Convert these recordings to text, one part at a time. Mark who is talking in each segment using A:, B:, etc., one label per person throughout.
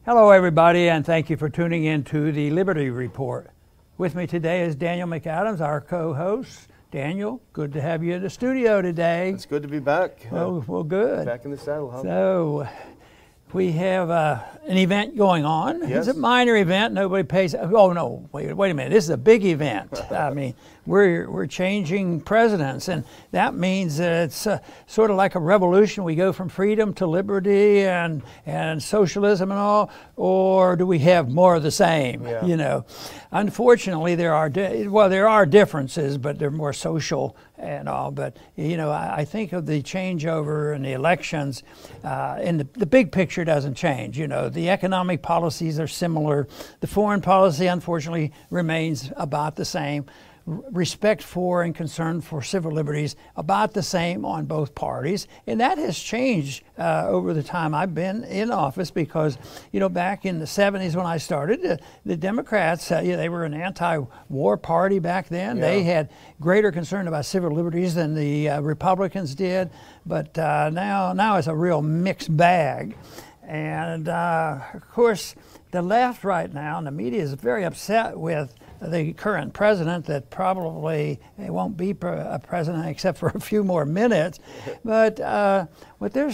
A: Hello, everybody, and thank you for tuning in to the Liberty Report. With me today is Daniel McAdams, our co-host. Daniel, good to have you in the studio today.
B: It's good to be back.
A: Well, good.
B: Back in the saddle, huh?
A: So, we have an event going on.
B: Yes.
A: It's a minor event. Nobody pays. Oh no! Wait a minute. This is a big event. I mean, we're changing presidents, and that means that it's sort of like a revolution. We go from freedom to liberty and socialism and all, or do we have more of the same?
B: Yeah.
A: You know, unfortunately, there are differences, but they're more social and all. But you know, I think of the changeover and the elections, and the big picture doesn't change. You know, the economic policies are similar. The foreign policy, unfortunately, remains about the same. Respect for and concern for civil liberties about the same on both parties, and that has changed over the time I've been in office, because you know, back in the 70s when I started, the Democrats, they were an anti-war party back then.
B: Yeah.
A: They had greater concern about civil liberties than the Republicans did, but now it's a real mixed bag. And of course, the left right now, and the media is very upset with the current president, that probably won't be a president except for a few more minutes. But what they're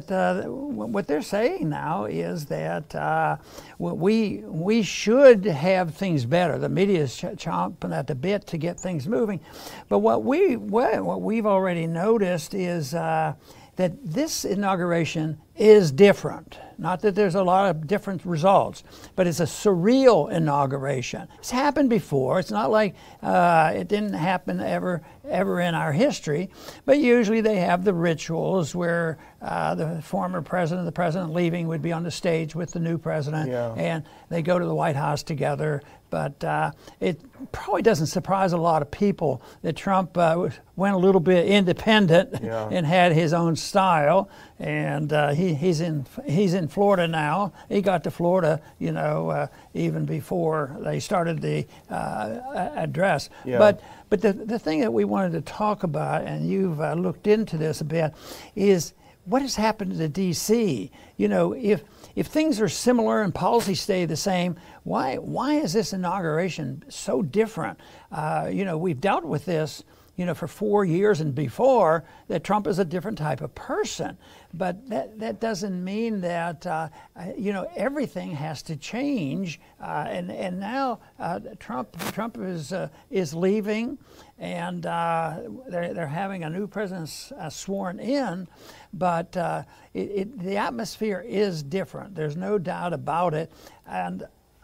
A: saying now is that we should have things better. The media is chomping at the bit to get things moving. But what we've already noticed is that this inauguration is different. Not that there's a lot of different results, but it's a surreal inauguration. It's happened before. It's not like it didn't happen ever in our history, but usually they have the rituals where the former president, the president leaving, would be on the stage with the new president,
B: Yeah.
A: and they go to the White House together. But it probably doesn't surprise a lot of people that Trump went a little bit independent,
B: Yeah.
A: and had his own style. And he's in Florida now. He got to Florida, you know, even before they started the address.
B: Yeah.
A: But the thing that we wanted to talk about, and you've looked into this a bit, is what has happened to D.C. You know, if things are similar and policies stay the same, why is this inauguration so different? You know, we've dealt with this, you know, for 4 years and before, that Trump is a different type of person. But that doesn't mean that, you know, everything has to change. And now Trump is leaving, and they're having a new president sworn in. But the atmosphere is different. There's no doubt about it. And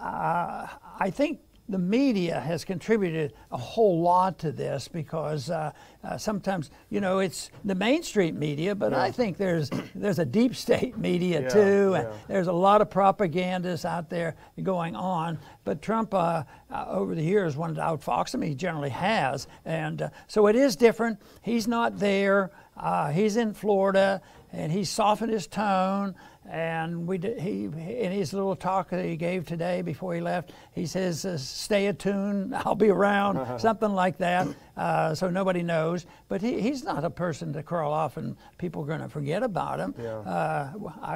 A: I think the media has contributed a whole lot to this, because sometimes, you know, it's the mainstream media, but
B: Yeah.
A: I think there's a deep state media
B: Yeah,
A: too, and
B: yeah.
A: there's a lot of propagandists out there going on. But Trump, over the years, wanted to outfox them. He generally has, and so it is different. He's not there. He's in Florida, and he's softened his tone. And he in his little talk that he gave today before he left, he says, "Stay attuned. I'll be around," something like that. So nobody knows. But he's not a person to crawl off and people are going to forget about him.
B: Yeah.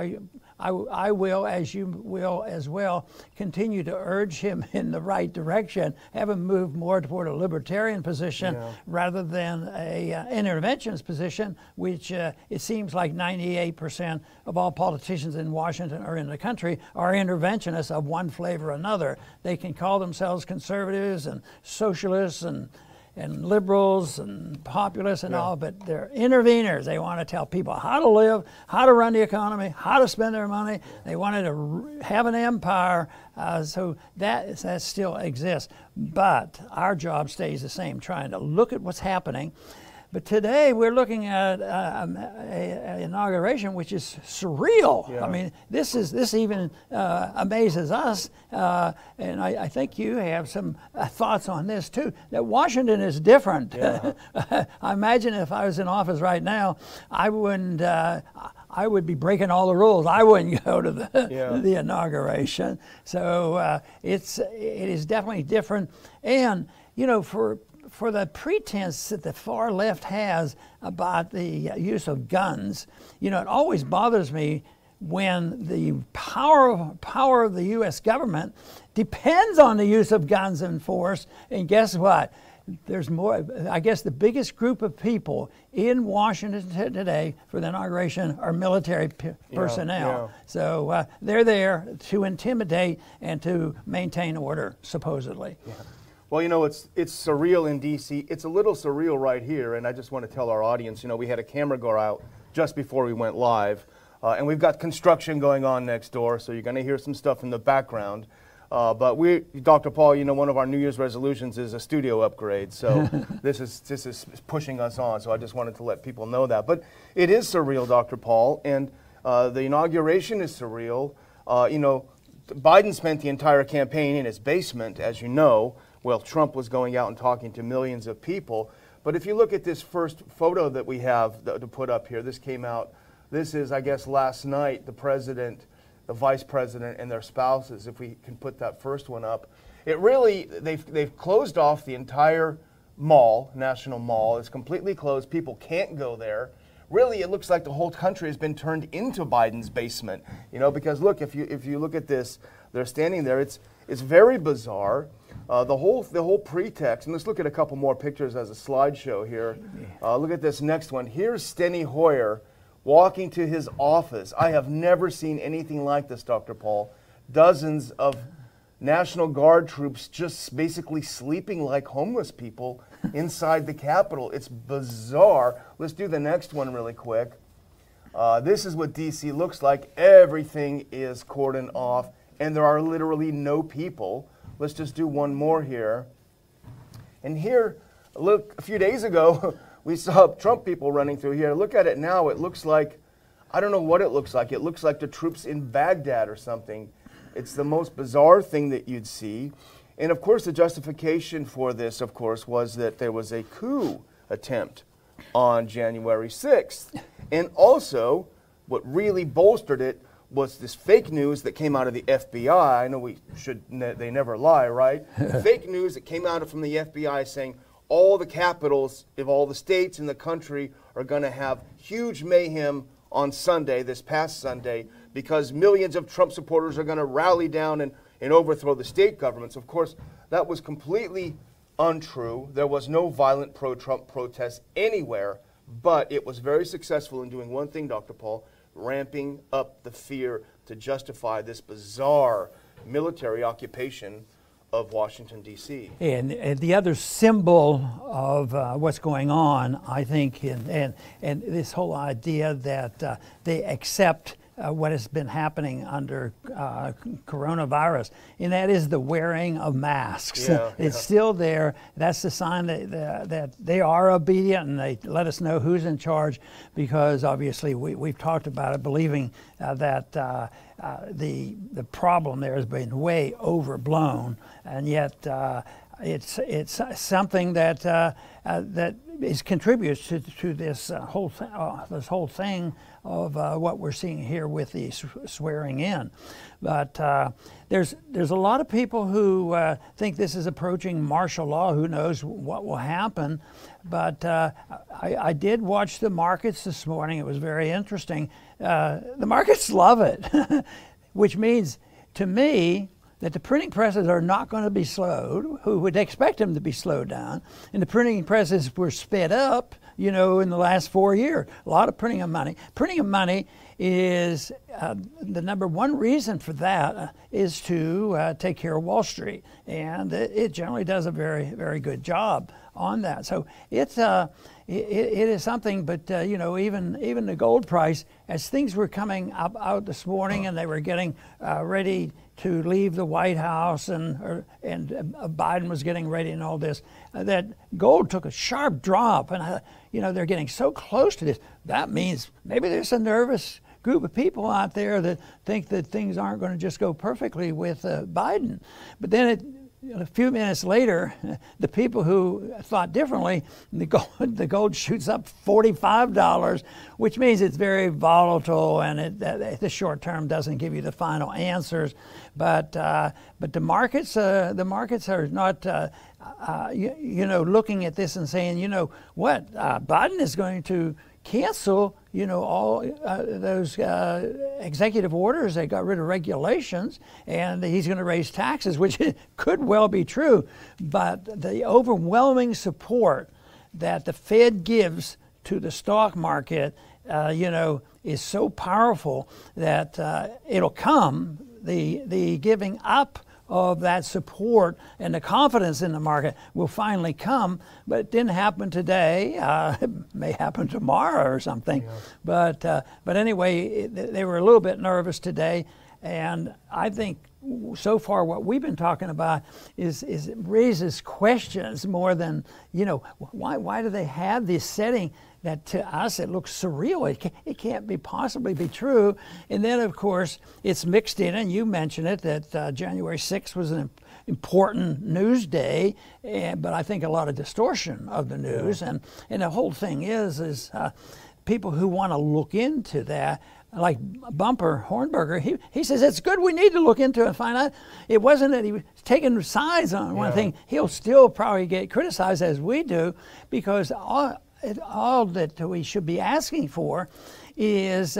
A: I will, as you will as well, continue to urge him in the right direction, have him move more toward a libertarian position,
B: Yeah.
A: rather than a interventionist position, which it seems like 98% of all politicians in Washington or in the country are interventionists of one flavor or another. They can call themselves conservatives and socialists and liberals and populists and
B: Yeah.
A: all, but they're interveners. They want to tell people how to live, how to run the economy, how to spend their money. They wanted to have an empire, so that still exists. But our job stays the same, trying to look at what's happening. But today we're looking at an inauguration which is surreal.
B: Yeah.
A: I mean, this even amazes us, and I think you have some thoughts on this too. That Washington is different.
B: Yeah.
A: I imagine if I was in office right now, I wouldn't. I would be breaking all the rules. I wouldn't go to the inauguration. So it is definitely different, and you know, for the pretense that the far left has about the use of guns, you know, it always bothers me when the power of the U.S. government depends on the use of guns and force. And guess what? There's more. I guess the biggest group of people in Washington today for the inauguration are military personnel.
B: Yeah.
A: So they're there to intimidate and to maintain order, supposedly.
B: Yeah. Well, you know, it's surreal in D.C. It's a little surreal right here, and I just want to tell our audience, you know, we had a camera go out just before we went live, and we've got construction going on next door, so you're going to hear some stuff in the background. But Dr. Paul, you know, one of our New Year's resolutions is a studio upgrade, so this is pushing us on, so I just wanted to let people know that. But it is surreal, Dr. Paul, and the inauguration is surreal. You know, Biden spent the entire campaign in his basement, as you know, while Trump was going out and talking to millions of people. But if you look at this first photo that we have to put up here, this came out, this is, I guess, last night, the president, the vice president, and their spouses, if we can put that first one up. It really, they've closed off the entire mall, National Mall. It's completely closed. People can't go there. Really, it looks like the whole country has been turned into Biden's basement, you know, because look, if you look at this, they're standing there. It's very bizarre. The whole pretext, and let's look at a couple more pictures as a slideshow here. Look at this next one. Here's Steny Hoyer walking to his office. I have never seen anything like this, Dr. Paul. Dozens of National Guard troops just basically sleeping like homeless people inside the Capitol. It's bizarre. Let's do the next one really quick. This is what D.C. looks like. Everything is cordoned off, and there are literally no people. Let's just do one more here. And here, look, a few days ago, we saw Trump people running through here. Look at it now. It looks like, I don't know what it looks like. It looks like the troops in Baghdad or something. It's the most bizarre thing that you'd see. And of course, the justification for this, of course, was that there was a coup attempt on January 6th. And also, what really bolstered it was this fake news that came out of the FBI. I know they never lie, right? Fake news that came out from the FBI saying all the capitals of all the states in the country are going to have huge mayhem on Sunday, this past Sunday, because millions of Trump supporters are going to rally down and overthrow the state governments. Of course, that was completely untrue. There was no violent pro-Trump protests anywhere, but it was very successful in doing one thing, Dr. Paul, ramping up the fear to justify this bizarre military occupation of Washington, D.C.
A: And the other symbol of what's going on, I think, and this whole idea that they accept what has been happening under coronavirus, and that is the wearing of masks. It's still there. That's the sign that they are obedient, and they let us know who's in charge, because obviously we've talked about it, believing that the problem there has been way overblown, and yet it's something that that contributes to this whole thing of what we're seeing here with the swearing in. But there's a lot of people who think this is approaching martial law. Who knows what will happen? But I did watch the markets this morning. It was very interesting. The markets love it, which means to me that the printing presses are not going to be slowed. Who would expect them to be slowed down? And the printing presses were sped up, you know, in the last 4 years. A lot of printing of money. Printing of money is the number one reason for that is to take care of Wall Street, and it generally does a very, very good job on that. So it is something. But you know, even the gold price, as things were coming out this morning, and they were getting ready to leave the White House, and Biden was getting ready and all this, that gold took a sharp drop, and you know, they're getting so close to this. That means maybe there's a nervous group of people out there that think that things aren't going to just go perfectly with Biden. But then a few minutes later, the people who thought differently, the gold shoots up $45, which means it's very volatile, and the short term doesn't give you the final answers. But the markets are not you know, looking at this and saying, you know what, Biden is going to cancel, you know, all those executive orders. They got rid of regulations, and he's going to raise taxes, which could well be true. But the overwhelming support that the Fed gives to the stock market, you know, is so powerful that it'll come. The giving up of that support and the confidence in the market will finally come, but it didn't happen today. It may happen tomorrow or something. Yeah. But anyway, they were a little bit nervous today, and I think so far what we've been talking about is it raises questions more than, you know, why do they have this setting that to us it looks surreal? It can't be possibly be true. And then of course it's mixed in, and you mentioned it, that January 6th was an important news day, but I think a lot of distortion of the news. Yeah. And the whole thing is people who want to look into that, like Bumper Hornberger, he says it's good, we need to look into it and find out. It wasn't that he was taking sides on one thing. He'll still probably get criticized as we do, because all that we should be asking for is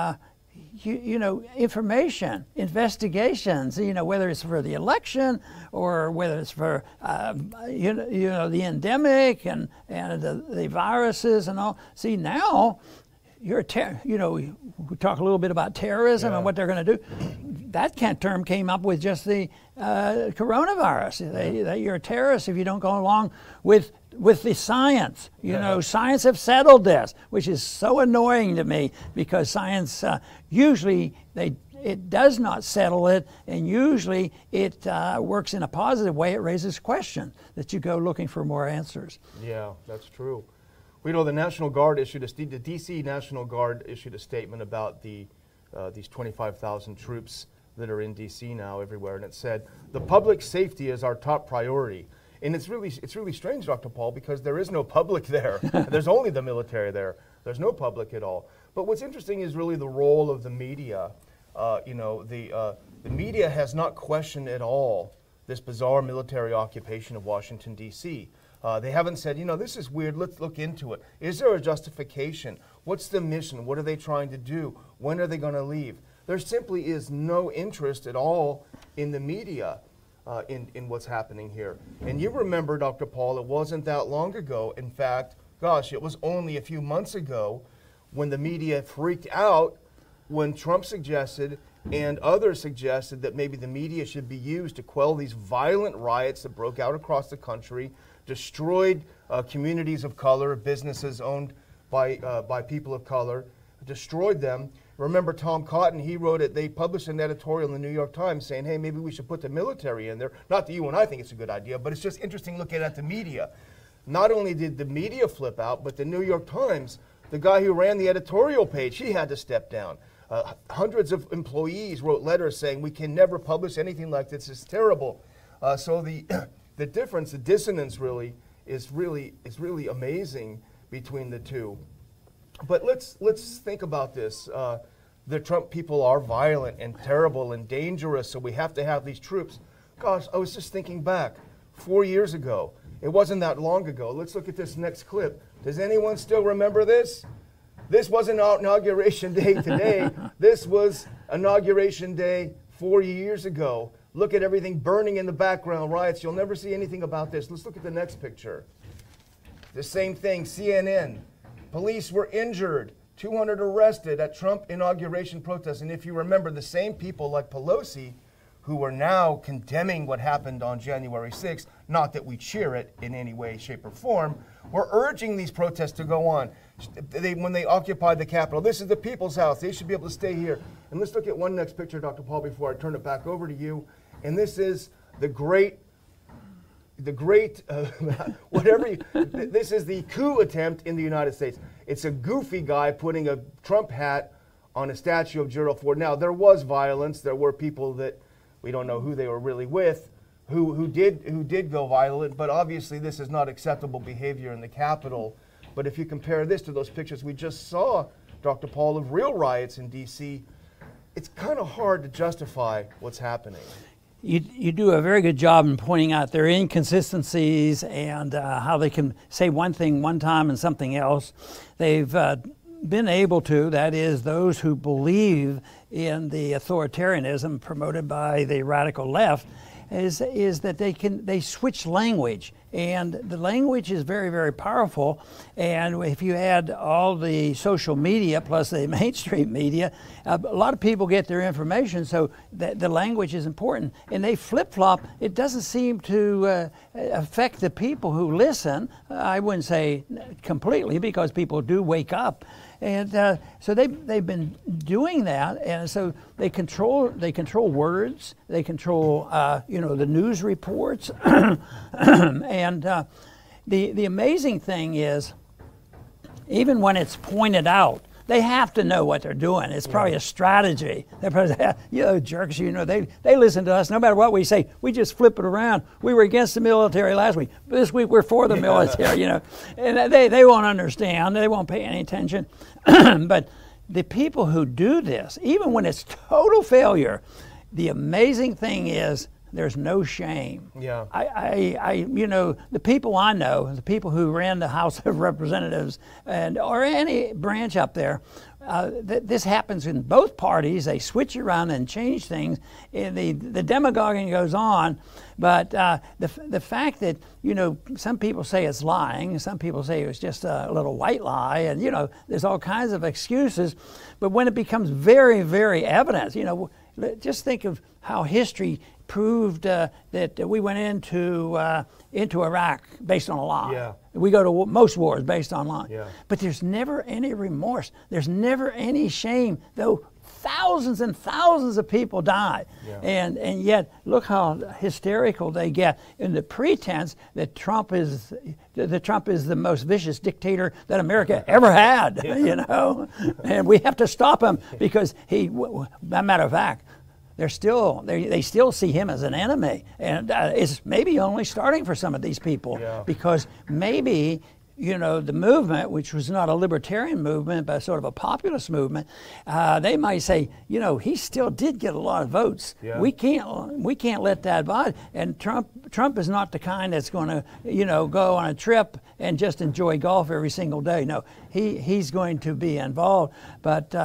A: you know, information, investigations, you know, whether it's for the election or whether it's for you know, the endemic and the viruses and all. See, now you're you know, we talk a little bit about terrorism and what they're going to do. That term came up with just the coronavirus. That you're a terrorist if you don't go along with the science. You know, science have settled this, which is so annoying to me, because science usually it does not settle it, and usually it works in a positive way. It raises questions that you go looking for more answers.
B: Yeah, that's true. We know the National Guard issued the D.C. National Guard issued a statement about these 25,000 troops that are in D.C. now everywhere, and it said the public safety is our top priority. And it's really strange, Dr. Paul, because there is no public there. There's only the military there. There's no public at all. But what's interesting is really the role of the media. You know, the media has not questioned at all this bizarre military occupation of Washington, D.C. They haven't said, you know, this is weird, let's look into it. Is there a justification? What's the mission? What are they trying to do? When are they going to leave? There simply is no interest at all in the media in what's happening here. And you remember, Dr. Paul, it wasn't that long ago. In fact, gosh, it was only a few months ago when the media freaked out when Trump suggested and others suggested that maybe the media should be used to quell these violent riots that broke out across the country, destroyed communities of color, businesses owned by people of color, destroyed them. Remember Tom Cotton, he wrote it, they published an editorial in the New York Times saying, hey, maybe we should put the military in there. Not that you and I think it's a good idea, but it's just interesting looking at the media. Not only did the media flip out, but the New York Times, the guy who ran the editorial page, he had to step down. Hundreds of employees wrote letters saying, we can never publish anything like this, it's terrible. So the difference, the dissonance really is really amazing between the two. But let's think about this. The Trump people are violent and terrible and dangerous, so we have to have these troops. Gosh, I was just thinking back 4 years ago. It wasn't that long ago. Let's look at this next clip. Does anyone still remember this? This wasn't Inauguration Day today. This was Inauguration Day 4 years ago. Look at everything burning in the background, riots. You'll never see anything about this. Let's look at the next picture. The same thing, CNN. Police were injured, 200 arrested at Trump inauguration protests. And if you remember, the same people like Pelosi, who are now condemning what happened on January 6th, not that we cheer it in any way, shape, or form, were urging these protests to go on. When they occupied the Capitol, this is the people's house. They should be able to stay here. And let's look at one next picture, Dr. Paul, before I turn it back over to you. And this is this is the coup attempt in the United States. It's a goofy guy putting a Trump hat on a statue of Gerald Ford. Now, there was violence. There were people that we don't know who they were really with, who did go violent, but obviously this is not acceptable behavior in the Capitol. But if you compare this to those pictures we just saw, Dr. Paul, of real riots in D.C., it's kind of hard to justify what's happening.
A: you do a very good job in pointing out their inconsistencies and how they can say one thing one time and something else. They've been able to, that is, those who believe in the authoritarianism promoted by the radical left, is that they switch language, and the language is very, very powerful. And if you add all the social media plus the mainstream media, a lot of people get their information, so the language is important. And they flip-flop. It doesn't seem to affect the people who listen. I wouldn't say completely, because people do wake up. And so they've been doing that, and so they control words, they control the news reports, and the amazing thing is, even when it's pointed out, they have to know what they're doing. It's probably a strategy. They're probably, jerks, they listen to us no matter what we say. We just flip it around. We were against the military last week. This week we're for the military, And they won't understand. They won't pay any attention. But the people who do this, even when it's total failure, the amazing thing is there's no shame.
B: Yeah.
A: The people I know, the people who ran the House of Representatives or any branch up there, this happens in both parties. They switch around and change things. And the demagoguing goes on, but the fact that some people say it's lying, some people say it was just a little white lie, and there's all kinds of excuses. But when it becomes very, very evident, just think of how history proved that we went into Iraq based on a lie.
B: Yeah.
A: We go to most wars based on lie.
B: Yeah.
A: But there's never any remorse. There's never any shame, though thousands and thousands of people die.
B: Yeah.
A: And yet, look how hysterical they get in the pretense that Trump is the most vicious dictator that America ever had.
B: Yeah.
A: And we have to stop him because as a matter of fact, they still see him as an enemy, and it's maybe only starting for some of these people, because maybe the movement, which was not a libertarian movement but sort of a populist movement, they might say, he still did get a lot of votes.
B: Yeah.
A: We can't let that bother. And Trump is not the kind that's going to go on a trip and just enjoy golf every single day. No, he's going to be involved. But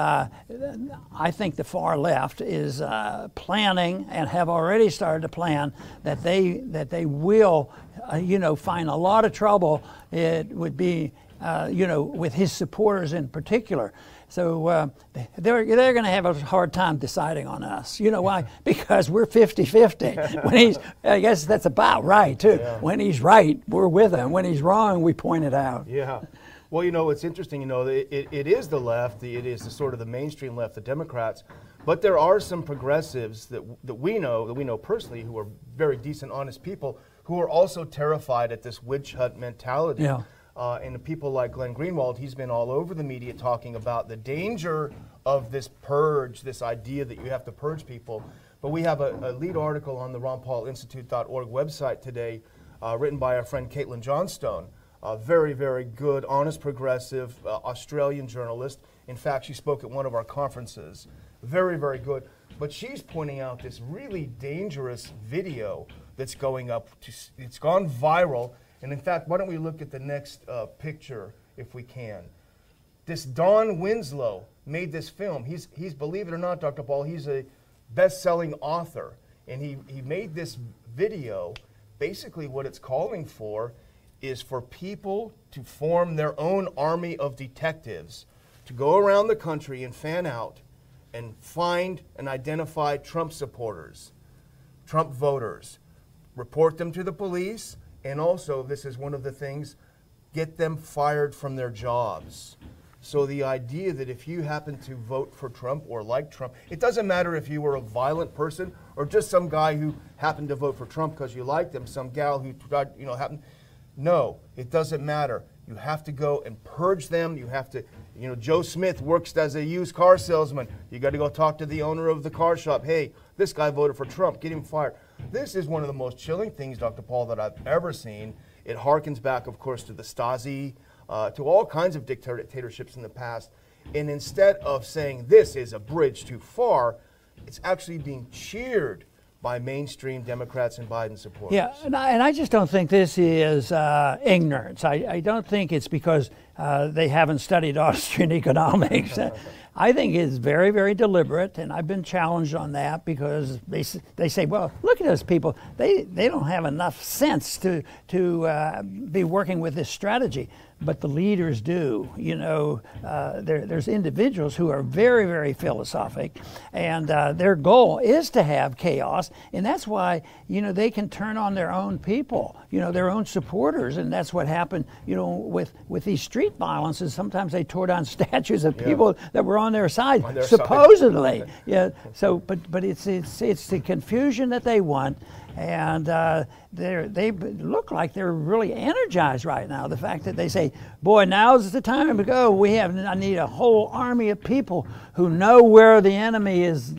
A: I think the far left is planning and have already started to plan that they will find a lot of trouble. It would be with his supporters in particular. So they're going to have a hard time deciding on us. You know why? Because we're 50-50. I guess that's about right too.
B: Yeah.
A: When he's right, we're with him. When he's wrong, we point it out.
B: Yeah. Well, it's interesting. It is the left. It is the sort of the mainstream left, the Democrats. But there are some progressives that we know personally, who are very decent, honest people, who are also terrified at this witch hunt mentality.
A: Yeah.
B: And the people like Glenn Greenwald, he's been all over the media talking about the danger of this purge, this idea that you have to purge people. But we have a lead article on the RonPaulInstitute.org website today, written by our friend Caitlin Johnstone, a very, very good, honest, progressive Australian journalist. In fact, she spoke at one of our conferences. Very, very good. But she's pointing out this really dangerous video that's going up. It's gone viral. And in fact, why don't we look at the next picture, if we can. This Don Winslow made this film. He's believe it or not, Dr. Paul, he's a best-selling author. And he made this video. Basically what it's calling for is for people to form their own army of detectives, to go around the country and fan out and find and identify Trump supporters, Trump voters, report them to the police, and also, this is one of the things, get them fired from their jobs. So the idea that if you happen to vote for Trump or like Trump, it doesn't matter if you were a violent person or just some guy who happened to vote for Trump because you liked him, some gal who happened. No, it doesn't matter. You have to go and purge them. You have to, Joe Smith works as a used car salesman. You got to go talk to the owner of the car shop. Hey, this guy voted for Trump. Get him fired. This is one of the most chilling things, Dr. Paul, that I've ever seen. It harkens back, of course, to the Stasi, to all kinds of dictatorships in the past. And instead of saying this is a bridge too far, it's actually being cheered by mainstream Democrats and Biden supporters.
A: Yeah, and I just don't think this is ignorance. I don't think it's because they haven't studied Austrian economics. I think it's very, very deliberate, and I've been challenged on that because they say, well, look at those people. They don't have enough sense to be working with this strategy. But the leaders do. You know, there's individuals who are very, very philosophic, and their goal is to have chaos, and that's why, you know, they can turn on their own people, you know, their own supporters, and that's what happened, you know, with these street violences. Sometimes they tore down statues of people that were on their side, supposedly. Yeah. So, but it's the confusion that they want. And they look like they're really energized right now. The fact that they say, boy, now's the time to go. I need a whole army of people who know where the enemy is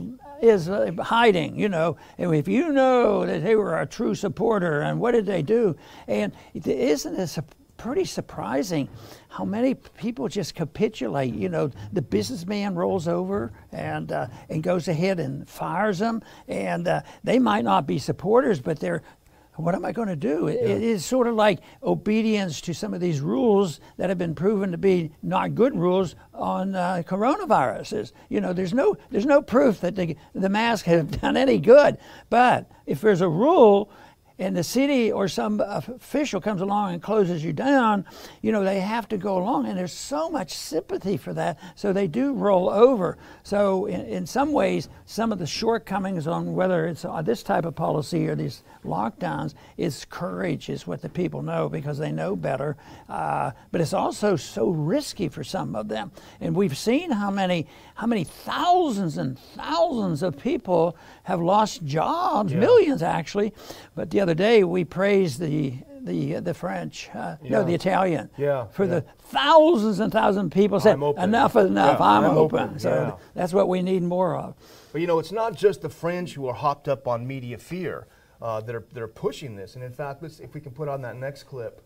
A: hiding, you know. And if you know that they were a true supporter, and what did they do? And isn't this pretty surprising how many people just capitulate? You know, the businessman rolls over and goes ahead and fires them, and they might not be supporters, but they're, what am I going to do? It is sort of like obedience to some of these rules that have been proven to be not good rules on coronaviruses. You know, there's no proof that the masks have done any good, but if there's a rule and the city or some official comes along and closes you down, you know, they have to go along. And there's so much sympathy for that, so they do roll over. So in some ways, some of the shortcomings on whether it's this type of policy or these lockdowns is courage, is what the people know, because they know better. But it's also so risky for some of them. And we've seen how many thousands and thousands of people have lost jobs, millions actually. But the other day we praised the French, no, the Italian, for the thousands and thousands of people said, enough is enough, I'm open. So that's what we need more of.
B: But you know, it's not just the French who are hopped up on media fear that are pushing this. And in fact, if we can put on that next clip,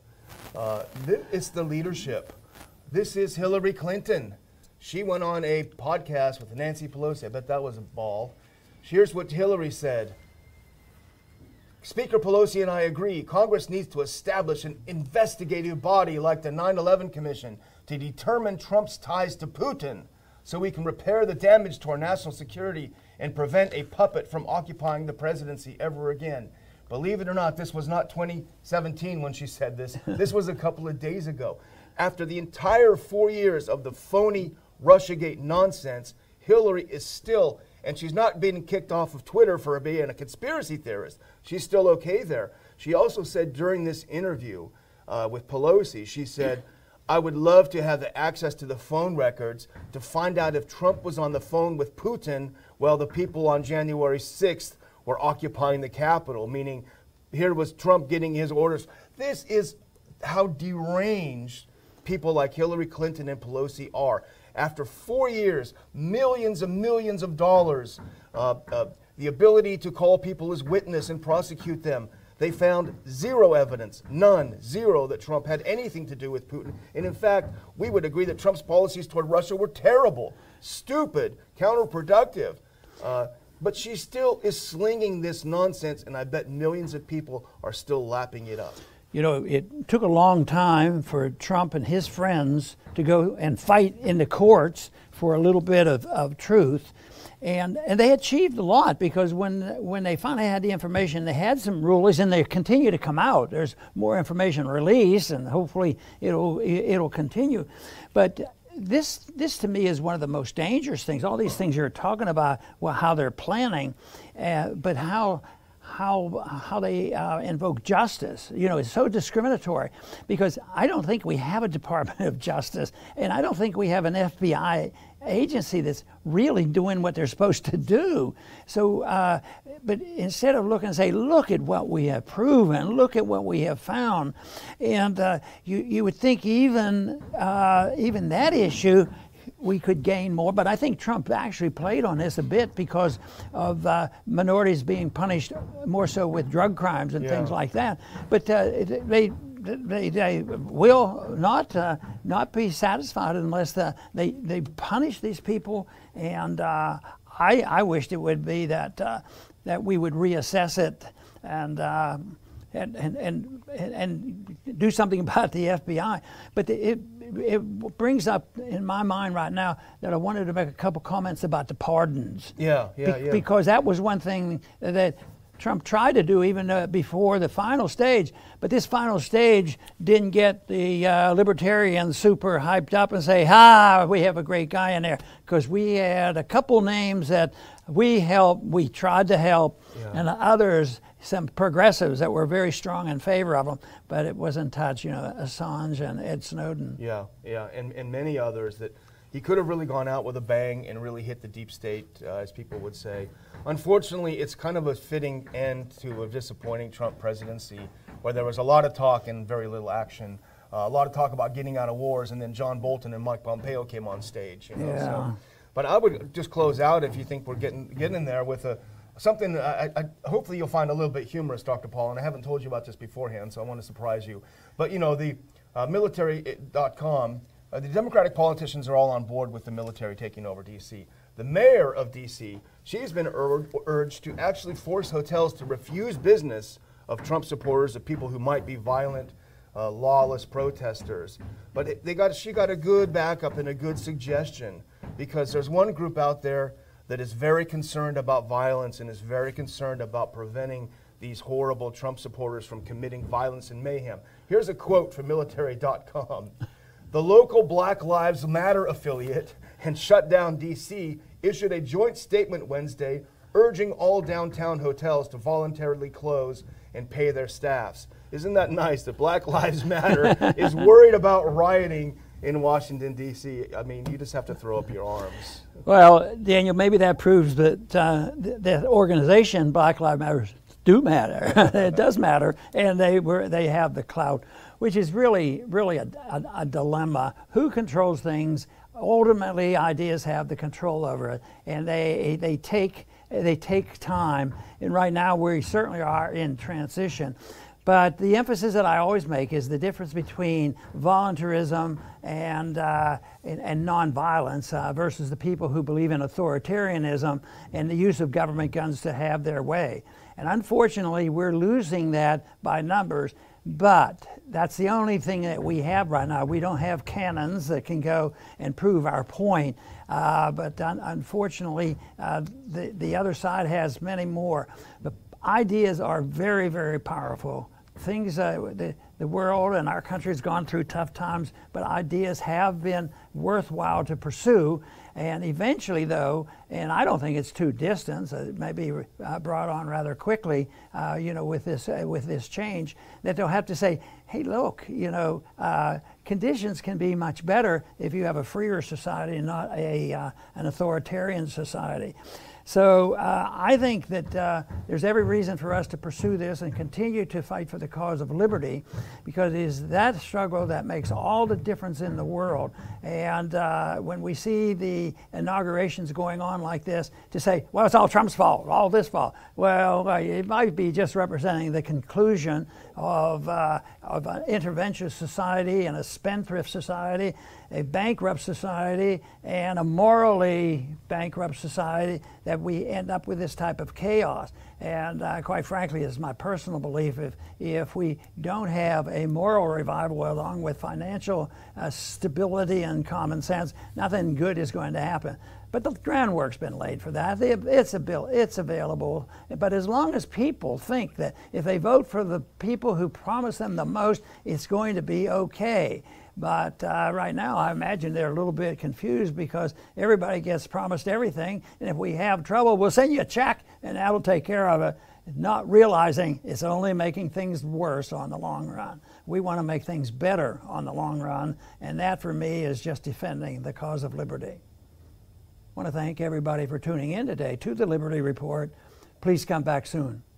B: it's the leadership. This is Hillary Clinton. She went on a podcast with Nancy Pelosi. I bet that was a ball. Here's what Hillary said. Speaker Pelosi and I agree. Congress needs to establish an investigative body like the 9/11 Commission to determine Trump's ties to Putin so we can repair the damage to our national security and prevent a puppet from occupying the presidency ever again. Believe it or not, this was not 2017 when she said this. This was a couple of days ago. After the entire 4 years of the phony Russiagate nonsense, Hillary is still, and she's not being kicked off of Twitter for being a conspiracy theorist. She's still okay there. She also said during this interview with Pelosi, she said, I would love to have the access to the phone records to find out if Trump was on the phone with Putin while the people on January 6th were occupying the Capitol, meaning here was Trump getting his orders. This is how deranged people like Hillary Clinton and Pelosi are. After 4 years, millions and millions of dollars, the ability to call people as witness and prosecute them, they found zero evidence, none, zero, that Trump had anything to do with Putin. And in fact, we would agree that Trump's policies toward Russia were terrible, stupid, counterproductive. But she still is slinging this nonsense, and I bet millions of people are still lapping it up.
A: You know, it took a long time for Trump and his friends to go and fight in the courts for a little bit of truth. And they achieved a lot, because when they finally had the information, they had some rulings, and they continue to come out. There's more information released, and hopefully it'll continue. But this to me is one of the most dangerous things. All these things you're talking about, well, how they're planning, but how they invoke justice, you know, is so discriminatory, because I don't think we have a Department of Justice, and I don't think we have an FBI agency that's really doing what they're supposed to do. So, but instead of looking and say, look at what we have proven, look at what we have found, and you would think even that issue we could gain more. But I think Trump actually played on this a bit because of minorities being punished more so with drug crimes and things like that. But they will not be satisfied unless they punish these people. And I wished it would be that that we would reassess it and do something about the FBI. But it brings up in my mind right now that I wanted to make a couple comments about the pardons.
B: Yeah.
A: Because that was one thing that Trump tried to do even before the final stage. But this final stage didn't get the libertarians super hyped up and say, "Ha, we have a great guy in there." Because we had a couple names that we tried to help, and others, some progressives that were very strong in favor of them, but it wasn't touched, Assange and Ed Snowden.
B: Yeah, and many others that he could have really gone out with a bang and really hit the deep state, as people would say. Unfortunately, it's kind of a fitting end to a disappointing Trump presidency, where there was a lot of talk and very little action. A lot of talk about getting out of wars, and then John Bolton and Mike Pompeo came on stage. So. But I would just close out, if you think we're getting in there, with something that hopefully you'll find a little bit humorous, Dr. Paul, and I haven't told you about this beforehand, so I want to surprise you. But the military.com, the Democratic politicians are all on board with the military taking over D.C. The mayor of D.C., she's been urged to actually force hotels to refuse business of Trump supporters, of people who might be violent, lawless protesters. But she got a good backup and a good suggestion, because there's one group out there that is very concerned about violence and is very concerned about preventing these horrible Trump supporters from committing violence and mayhem. Here's a quote from military.com. The local Black Lives Matter affiliate and Shut Down D.C. issued a joint statement Wednesday urging all downtown hotels to voluntarily close and pay their staffs. Isn't that nice that Black Lives Matter is worried about rioting in Washington, D.C.? I mean, you just have to throw up your arms.
A: Well, Daniel, maybe that proves that the organization, Black Lives Matter, do matter. It does matter, and they have the clout, which is really a dilemma. Who controls things? Ultimately, ideas have the control over it, and they take time. And right now, we certainly are in transition. But the emphasis that I always make is the difference between voluntarism and nonviolence versus the people who believe in authoritarianism and the use of government guns to have their way. And unfortunately, we're losing that by numbers. But that's the only thing that we have right now. We don't have cannons that can go and prove our point. But unfortunately, the other side has many more. The ideas are very, very powerful. Things, the world and our country has gone through tough times, but ideas have been worthwhile to pursue. And eventually, though, and I don't think it's too distant, it may be brought on rather quickly, with this change, that they'll have to say, hey, look, conditions can be much better if you have a freer society and not an authoritarian society. So I think that there's every reason for us to pursue this and continue to fight for the cause of liberty, because it is that struggle that makes all the difference in the world. And when we see the inaugurations going on like this, to say, well, it's all Trump's fault, all this fault. Well, it might be just representing the conclusion of an interventionist society and a spendthrift society, a bankrupt society, and a morally bankrupt society, that we end up with this type of chaos. And quite frankly, it's my personal belief, if we don't have a moral revival along with financial stability and common sense, nothing good is going to happen. But the groundwork's been laid for that. It's available. But as long as people think that if they vote for the people who promise them the most, it's going to be okay. But right now, I imagine they're a little bit confused, because everybody gets promised everything, and if we have trouble, we'll send you a check, and that'll take care of it, not realizing it's only making things worse on the long run. We want to make things better on the long run, and that, for me, is just defending the cause of liberty. I want to thank everybody for tuning in today to the Liberty Report. Please come back soon.